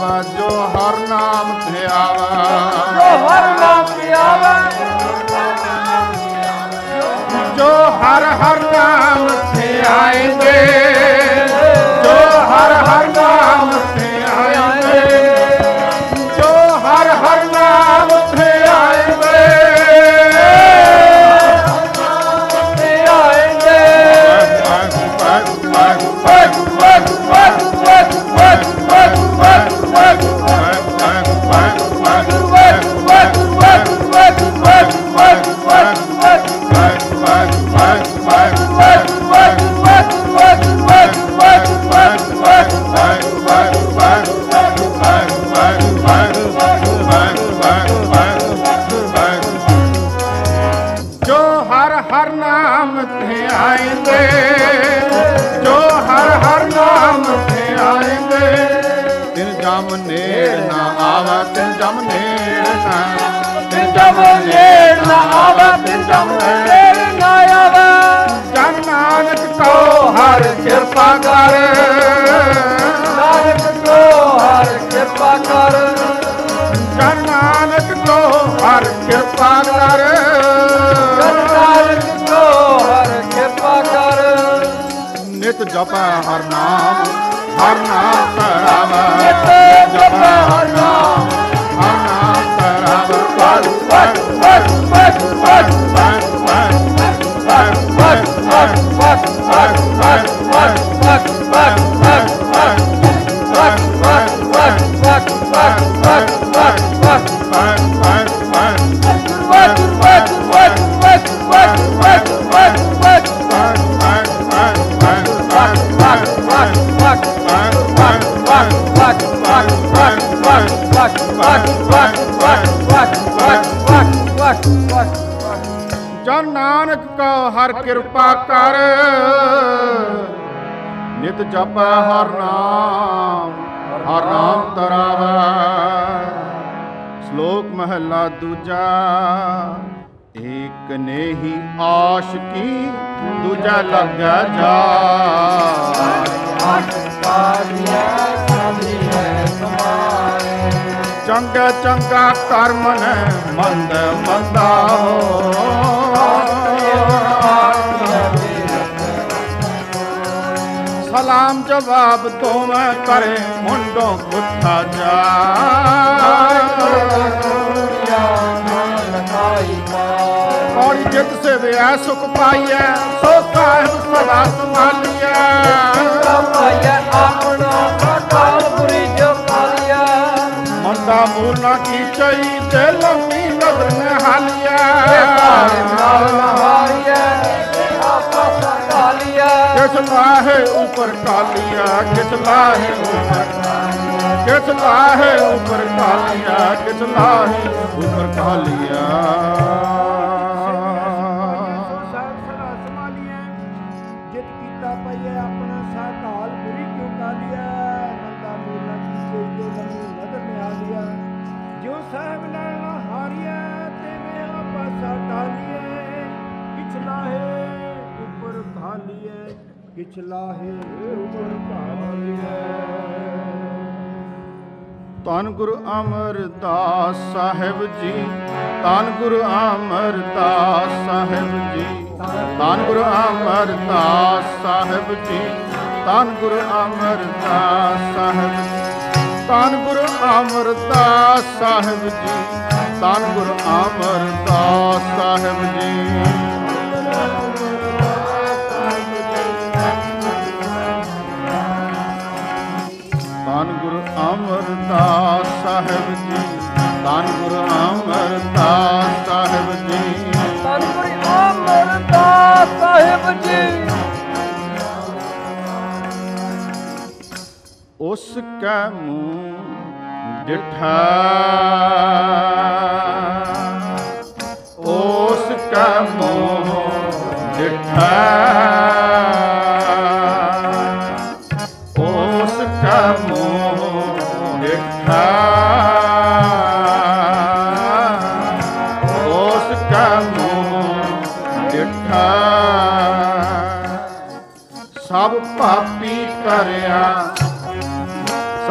ਆਵਾ, ਜੋ ਹਰ ਨਾਮ ਤੇ ਆਵਾ, ਜੋ ਹਰ ਨਾਮ ਤੇ ਆਵਾ, ਜੋ ਹਰ ਹਰ ਨਾਮ ਤੇ ਆਏਂਗੇ, ਜੋ ਹਰ ਹਰ ਨਾਮ ਤੇ ਆਏਂਗੇ, ਜੋ ਹਰ ਹਰ ਨਾਮ ਤੇ ਆਏਂਗੇ, ਤੇ ਆਏਂਗੇ। ਜੋ ਹਰ ਹਰ ਨਾਮ ਤੇ ਆਏਂਗੇ, ਜੋ ਹਰ ਹਰ ਨਾਮ ਤੇ ਆਏਂਗੇ, ਤਿਨ ਜਮ ਨੇੜ ਨਾ ਆਵਾ, ਤਿਨ ਜਮ ਨੇੜ ਨਾ, ਤਿਨ ਜਮ ਨੇੜ ਨਾ ਆਵਾ, ਤਿਨ ਜਮ ਨੇੜ ਨਾ ਆਵਾ। ਜਨ ਨਾਨਕ ਕੋ ਹਰ ਕਿਰਪਾ ਕਰ, ਨਾਨਕ ਕੋ ਹਰ ਕਿਰਪਾ ਕਰ, ਜਨ ਨਾਨਕ ਕੋ ਹਰ ਕਿਰਪਾ ਕਰ, ਨਾਨਕ ਕੋ ਹਰ ਕਿਰਪਾ ਕਰ। ਨਿਤ ਜਪੈ ਹਰ ਨਾਮ, ਹਰ ਨਾਮ ਧਰਾਵਾ, ਨਿਤ ਜਪੈ ਹਰ ਨਾਮ, ਹਰ ਨਾਮ ਧਰਾਵਾ। ਜਨ ਨਾਨਕ ਕੋ ਹਰ ਕਿਰਪਾ ਕਰ, ਨਿਤ ਜਪੈ ਹਰ ਨਾਮ, ਹਰ ਨਾਮ ਧਰਾਵਾ। ਸ਼ਲੋਕ ਮਹਲਾ ਦੂਜਾ। ਏਕ ਨੇਹੀ ਆਸ਼ਕੀ, ਦੂਜਾ ਲੱਗੈ ਜਾ, ਚੰਗਾ ਚੰਗਾ ਕਰਮ ਨੇ ਮੰਦ ਮੰਦਾ ਹੋ, ਸਲਾਮ ਜਵਾਬ ਦੋਵੇਂ ਕਰੇ ਮੁੰਡੋਂ ਪੁੱਠਾ ਜਾ। ਔਰ ਜਿਤ ਸੇ ਵਿਆ ਸੁਖ ਪਾਈਐ, ਸੋ ਸਾਹਿਬ ਸਦਾ ਸੰਭਾਲੀਐ। ਮੰਦਾ ਮੂਲ ਨਾ ਕੀਚਈ, ਤੇ ਲੰਮੀ ਨਜ਼ਰ ਨੇ ਹਾਲੀਐ। ਕਿਸ ਲਾਹੇ ਉਪਰ ਕਾਲੀਆ, ਕਿਸ ਲਾਹੇ ਉਪਰ, ਕਿਸ ਲਾਹੇ ਉਪਰ ਕਾਲੀਆ, ਕਿਸ ਲਾਹੇ ਉਪਰ ਕਾਲੀਆ। ਜਿਤ ਕੀਤਾ ਪਈਏ ਆਪਣਾ ਸਾਕਾਲ ਬੁਰੀ ਕਿਉ ਕਾਲੀਆ। ਮੰਦਾ ਮੂਲਾ ਕੀਤੇ ਤੇ ਲੰਮੀ ਨਦਰ ਨੇ ਆਲੀਆ। ਜੋ ਸਾਹਿਬ ਲੈਣਾ ਹਾਰੀਐ, ਤੇਵੇਂ ਆਪਾ ਸਾਟਾਲੀਏ। ਪਿਛਲਾ ਹੈ ਉੱਪਰ ਖਾਲੀਏ, ਪਿਛਲਾ ਹੈ ਉੱਪਰ ਖਾਲੀਏ। ਧੰਨ ਗੁਰੂ ਅਮਰਦਾਸ ਸਾਹਿਬ ਜੀ, ਧੰਨ ਗੁਰੂ ਅਮਰਦਾਸ ਸਾਹਿਬ ਜੀ, ਧੰਨ ਗੁਰੂ ਅਮਰਦਾਸ ਸਾਹਿਬ ਜੀ, ਧੰਨ ਗੁਰੂ ਅਮਰਦਾਸ ਸਾਹਿਬ ਜੀ, ਧੰਨ ਗੁਰੂ ਅਮਰਦਾਸ ਸਾਹਿਬ ਜੀ, ਧੰਨ ਗੁਰੂ ਅਮਰਦਾਸ ਸਾਹਿਬ ਜੀ। ਧੰਨ ਗੁਰੂ ਅਮਰਦਾਸ ਸਾਹਿਬ ਜੀ, ਧੰਨ ਗੁਰੂ ਅਮਰਦਾਸ ਸਾਹਿਬ ਜੀ, ਧੰਨ ਗੁਰੂ ਅਮਰਦਾਸ ਸਾਹਿਬ ਜੀ। ਉਸ ਕੈ ਮੂੰਹ ਡਿਠਾ, ਉਸ ਕੈ ਮੂੰਹ ਡਿਠਾ, ਉਸ ਕੈ ਮੂੰਹ ਡਿਠਾ, ਉਸ ਕੈ ਮੂੰਹ ਡਿਠਾ। ਸਭ ਪਾਪੀ ਕਰਿਆ,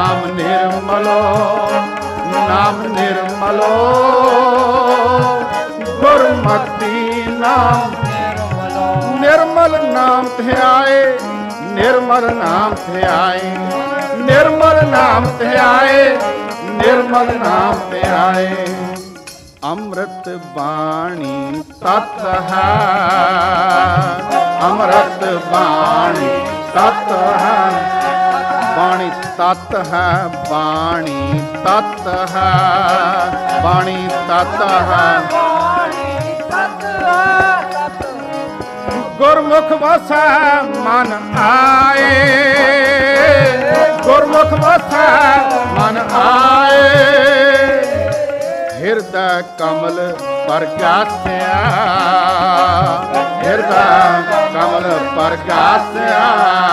ਨਾਮ ਨਿਰਮਲੋ, ਨਾਮ ਨਿਰਮਲੋ, ਗੁਰਮਤਿ ਨਾਮ ਨਿਰਮਲ ਨਾਮ ਧਿਆਏ, ਨਿਰਮਲ ਨਾਮ ਧਿਆਏ, ਨਿਰਮਲ ਨਾਮ ਧਿਆਏ, ਨਿਰਮਲ ਨਾਮ ਧਿਆਏ। ਅੰਮ੍ਰਿਤ ਬਾਣੀ ਤਤ ਹੈ, ਅੰਮ੍ਰਿਤ ਬਾਣੀ ਤਤ ਹੈ, ਬਾਣੀ ਤਤ ਹੈ, ਬਾਣੀ ਤਤ ਹੈ, ਬਾਣੀ ਤਤ ਹੈ। ਗੁਰਮੁਖ ਵਸੈ ਮਨ ਆਏ, ਗੁਰਮੁਖ ਵਸੈ ਮਨ ਆਏ, ਹਿਰਦੈ ਕਮਲ ਪ੍ਰਗਾਸਿਆ, ਹਿਰਦੈ ਕਮਲ ਪ੍ਰਗਾਸਿਆ।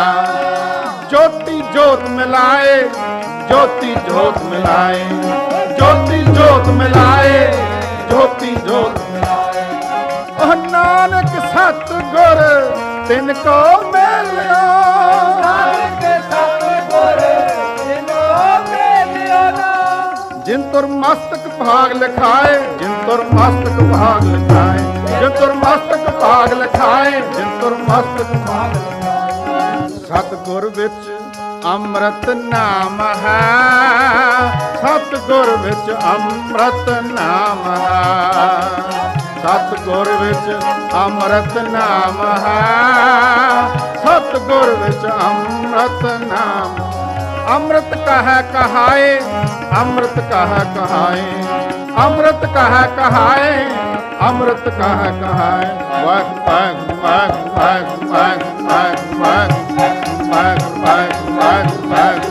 ਜੋਤੀ ਜੋਤ ਮਿਲਾਏ, ਜੋਤੀ ਜੋਤ ਮਿਲਾਏ, ਜੋਤੀ ਜੋਤ ਮਿਲਾਏ, ਜੋਤੀ ਜੋਤ ਮਿਲਾਏ। ਉਹ ਨਾਨਕ ਸਤਿਗੁਰ ਤਿਨ ਕੋ ਮਿਲਿਆ, ਨਾਨਕ ਸਤਿਗੁਰ ਤਿਨ ਕੋ ਮਿਲਿਆ। ਜਿਨ ਤੁਰ ਮਸਤਕ ਭਾਗ ਲਿਖਾਏ, ਜਿਨ ਤੁਰ ਮਸਤਕ ਭਾਗ ਲਿਖਾਏ, ਜਿਨ ਤੁਰ ਮਸਤਕ ਭਾਗ ਲਿਖਾਏ, ਜਿਨ ਤੁਰ ਮਸਤਕ ਭਾਗ ਲਿਖਾਏ। ਸਤਿਗੁਰ ਵਿੱਚ ਅੰਮ੍ਰਿਤ ਨਾਮ ਹੈ, ਸਤਿਗੁਰ ਵਿੱਚ ਅੰਮ੍ਰਿਤ ਨਾਮ ਹੈ, ਸਤਿਗੁਰ ਵਿੱਚ ਅੰਮ੍ਰਿਤ ਨਾਮ ਹੈ, ਸਤਿਗੁਰ ਵਿੱਚ ਅੰਮ੍ਰਿਤ ਨਾਮ। ਅੰਮ੍ਰਿਤ ਕਹੈ ਕਹਾਏ, ਅੰਮ੍ਰਿਤ ਕਹੈ ਕਹਾਏ, ਅੰਮ੍ਰਿਤ ਕਹੈ ਕਹਾਏ, ਅੰਮ੍ਰਿਤ ਕਹੈ ਕਹਾਏ। ਵਾਹਿ ਵਾਹਿ ਵਾਹਿ ਵਾਹਿ ਵਾਹਿ ਵਾਹਿ ਵਾਹਿ ਵਾਹਿ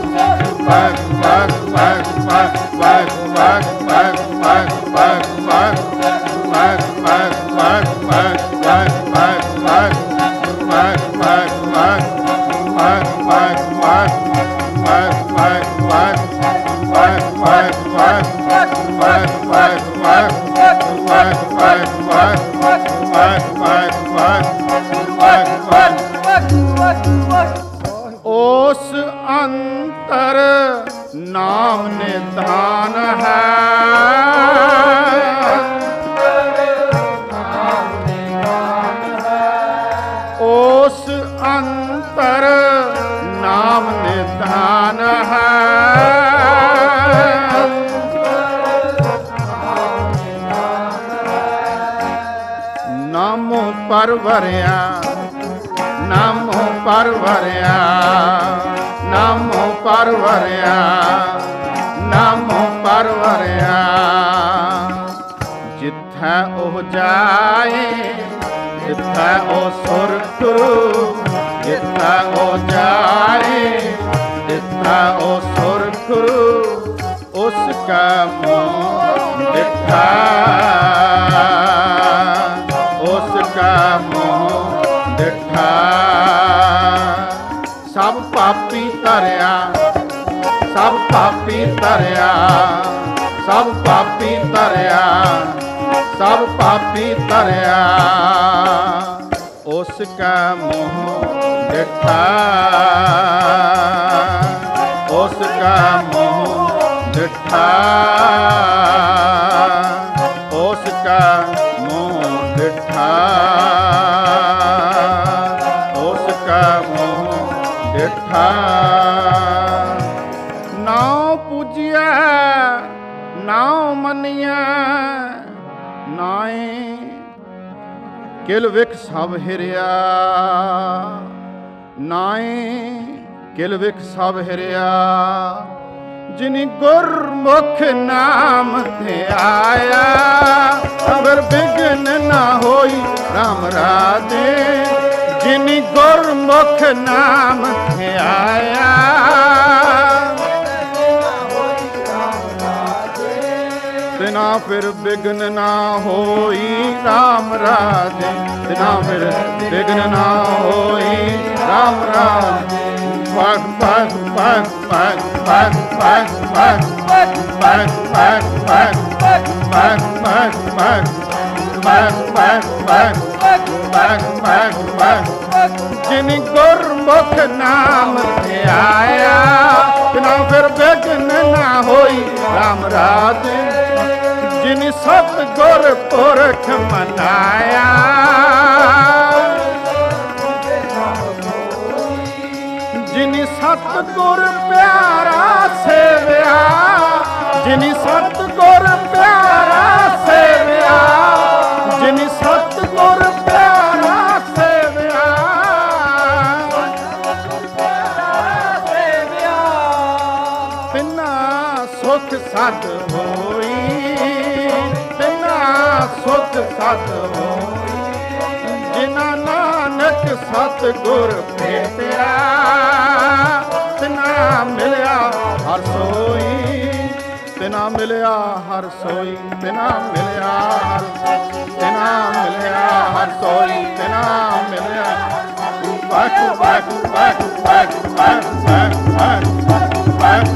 ਉਸ ਅੰਤਰ ਨਾਮ ਨਿਧਾਨ ਹੈ, ਉਸ ਅੰਤਰ ਨਾਮ ਨਿਧਾਨ ਹੈ। ਨਾਮੋਂ ਪਰਵਰਿਆ, ਨਾਮੋਂ ਪਰਵਰਿਆ, ਨਾਮੋਂ ਪਰਵਰਿਆ, ਨਾਮੋਂ ਪਰਵਰਿਆ। ਜਿੱਥੈ ਉਹ ਜਾਏ, ਜਿੱਥੈ ਉਹ ਸੁਰਖਰੂ, ਜਿੱਥੈ ਉਹ ਜਾਏ, ਜਿੱਥੈ ਉਹ ਸੁਰਖਰੂ, ਉਸ ਕਾ ਮੋਹ ਡਿਠਾ, ਉਸ ਕਾ ਮੋਹ ਡਿਠਾ। ਸਭ ਪਾਪੀ ਧਰਿਆ, ਸਭ ਪਾਪੀ ਧਰਿਆ, ਸਭ ਪਾਪੀ ਧਰਿਆ, ਸਭ ਪਾਪੀ ਧਰਿਆ। ਉਸ ਕਾ ਮੋਹ ਡਿਠਾ, ਉਸ ਕਾ ਮੋਹ ਡਿਠਾ, ਉਸ ਕਾ ਮੋਹ ਡਿਠਾ, ਉਸ ਕਾ ਮੋਹ ਡਿਠਾ। ਨਾਉ ਪੂਜਿਆ, ਨਾਉ ਮੰਨਿਆ, ਨਾਏ ਕਿਲ ਵਿਖ ਸਭ ਹਿਰਿਆ, ਨਾਏ ਕਿਲ ਵਿਖ ਸਭ ਹਿਰਿਆ। ਜਿਨੀ ਗੁਰਮੁਖ ਨਾਮ ਧਿਆਇਆ, ਅਵਰ ਬਿਘਨ ਨਾ ਹੋਈ ਰਾਮ ਰਾਜੇ। ਜਿਨੀ ਗੁਰਮੁਖ ਨਾਮ ਧਿਆਇਆ, ਤਿਨਾ ਫਿਰ ਬਿਘਨ ਨਾ ਹੋਈ ਰਾਮ ਰਾਜੇ। ਤਿਨਾ ਫਿਰ ਬਿਘਨ ਨਾ ਹੋਈ ਰਾਮ ਰਾਜੇ। ਵਾਹ ਵਾਹ ਵਾਹ ਵਾਹ ਵਾਹ ਵਾਹ ਵਾਹ ਵਾਹ ਵਾਹ ਵਾਹ ਵਾਹ ਵਾਹ। ਜਿਨ ਗੁਰਮੁਖ ਨਾਮ ਧਿਆਇਆ, ਬਿਨਾ ਫਿਰ ਬੇਗਨ ਨਾ ਹੋਈ ਰਾਮ ਰਾਜ ਜਿਨ ਸਤ ਗੁਰ ਪੁਰਖ ਮਨਾਇਆ ਜਿਨ ਸਤ ਗੁਰ ਪਿਆਰਾ ਸੇਵਿਆ ਜਿਨ ਸਤ ਗੁਰ ਪਿਆਰਾ ਸੇਵਿਆ ਜਿਨ ਸਤ ਗੁਰ ਪਿਆਰਾ ਸੇਵਿਆ ਤਿਨਾ ਸੁਖ ਸਤ ਹੋਈ ਤਿਨਾ ਸੁਖ ਸਤ ਹੋਈ ਜਿਨਾ ਨਾਨਕ ਸਤ ਗੁਰ ਭੇਟਿਆ ਤਿਨਾ ਮਿਲਿਆ ਹਰ ਸੋਈ ਤਿਨਾ ਮਿਲਿਆ ਹਰ ਸੋਈ ਤਿਨਾ ਮਿਲਿਆ ਤਿਨਾ ਮਿਲਿਆ ਹਰ ਸੋਈ ਤਿਨਾ ਮਿਲਿਆ ਬਾਕੂ ਬਾਕੂ ਬਾਕੂ ਬਾਕੂ ਬਾਕੂ ਬਾਕੂ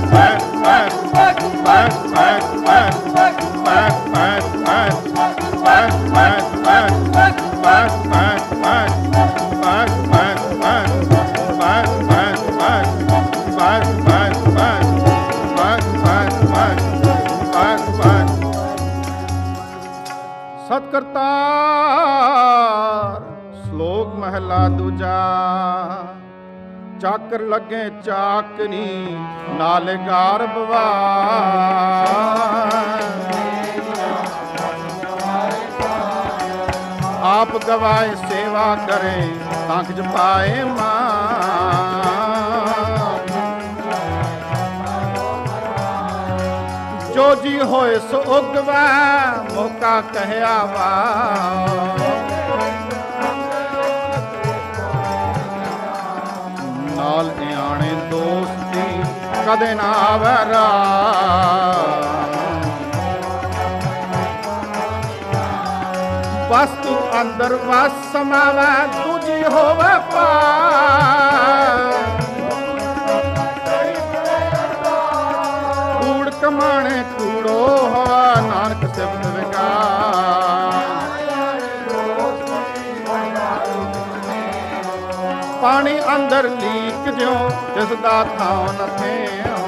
ਸਤਿ ਕਰਤਾਰ ਸ਼ਲੋਕ ਮਹਿਲਾ ਦੂਜਾ ਚਾਕਰ ਲੱਗੇ ਚਾਕਰੀ ਨਾਲ ਗਾਰ ਬਵਾ ਆਪ ਗਵਾਏ ਸੇਵਾ ਕਰੇ ਤਾਂ ਕਿਜ ਪਾਏ ਮਾਂ ਜੋ ਜੀ ਹੋਏ ਸੋ ਉਗਵੈ ਮੌਕਾ ਕਹਿਆ ਵਾ ਨਾਲ ਇਆਣੇ ਦੋਸਤੀ ਕਦੇ ਨਾ ਆਵੈ ਰਾ ਵਸਤੂ ਅੰਦਰ ਵਸ ਸਮਾਵੈ ਦੂਜੀ ਹੋਵੇ ਪਾਰ ਕੂੜ ਕਮਾਣੇ ਕੂੜੋ ਹੋਵਾ ਨਾਨਕ ਸਿਫਤ ਵਿਕਾਰ ਪਾਣੀ ਅੰਦਰ ਲੀਕ ਜਿਉ ਜਿਸ ਦਾ ਥਾਂ ਨਥੇ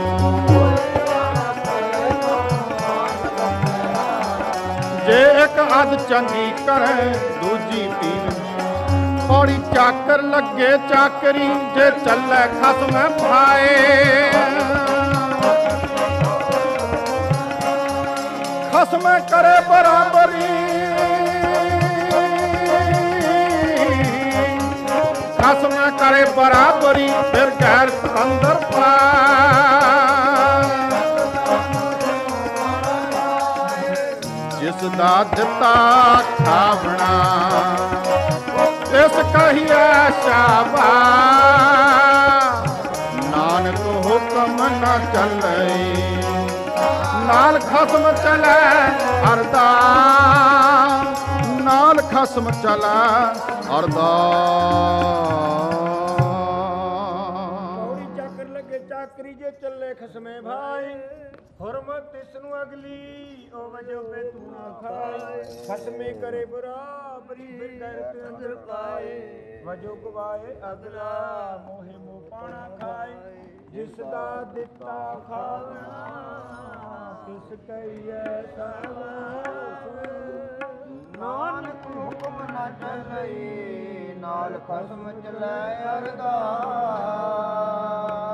ਜੇ ਇੱਕ ਅੱਧ ਚੰਗੀ ਕਰੇ ਦੂਜੀ ਪੀਵੇ ਪੌੜੀ ਚਾਕਰ ਲੱਗੇ ਚਾਕਰੀ ਜੇ ਚੱਲੇ ਖਸਮ ਭਾਏ ਖਸਮ ਕਰੇ ਬਰਾਬਰੀ ਖਸਮ ਕਰੇ ਬਰਾਬਰੀ ਫਿਰ ਗੈਰ ਅੰਦਰ ਪਾ ਜਿਸ ਦਾ ਦਿੱਤਾ ਖਾਵਣਾ ਤਿਸ ਕਹੀਐ ਸ਼ਾਬਾ ਨਾਨਕ ਹੁਕਮ ਨਾ ਚੱਲੇ ਨਾਲ ਖਸਮ ਚਲੈ ਅਰਦਾ ਨਾਲ ਖਸਮ ਚਲੈ ਅਰਦਾ ਪੌੜੀ ਚੱਕਰ ਲੱਗੇ ਚਾਕਰੀ ਜੇ ਚੱਲੇ ਖਸਮੇ ਭਾਈ ਹੁਰਮਤ ਇਸ ਨੂੰ ਅਗਲੀ ਉਹ ਵਜੋ ਪੇ ਤੂੰ ਨਾ ਖਾਏ ਖਸਮੇ ਕਰੇ ਬਰਾਬਰੀ ਫਿਰ ਕਰਤ ਅੰਦਰ ਪਾਏ ਵਜੋ ਗਵਾਏ ਅਗਲਾ ਮੋਹਿ ਮੋ ਪਾਣਾ ਖਾਏ ਜਿਸ ਦਾ ਦਿੱਤਾ ਖਾਵਣਾ ਤਿਸ ਕਹੀਐ ਸਾਵ ਨਾਨਕ ਹੁਕਮ ਨਾ ਚੱਲਈ ਨਾਲ ਖਸਮ ਚਲੈ ਅਰਦਾਸ